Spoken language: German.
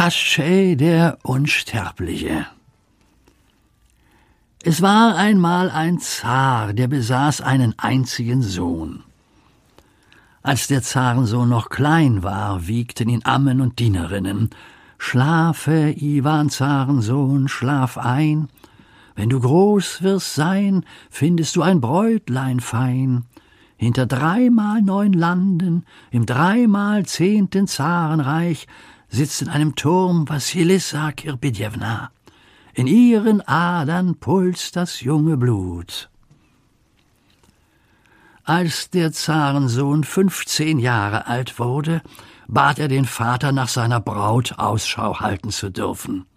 Kaschei der Unsterbliche. Es war einmal ein Zar, der besaß einen einzigen Sohn. Als der Zarensohn noch klein war, wiegten ihn Ammen und Dienerinnen. »Schlafe, Iwan Zarensohn, schlaf ein. Wenn du groß wirst sein, findest du ein Bräutlein fein. Hinter 3x9 Landen, im 3x10. Zarenreich, sitzt in einem Turm Wassilissa Kirbidjewna. In ihren Adern pulst das junge Blut.« Als der Zarensohn 15 Jahre alt wurde, bat er den Vater, nach seiner Braut Ausschau halten zu dürfen.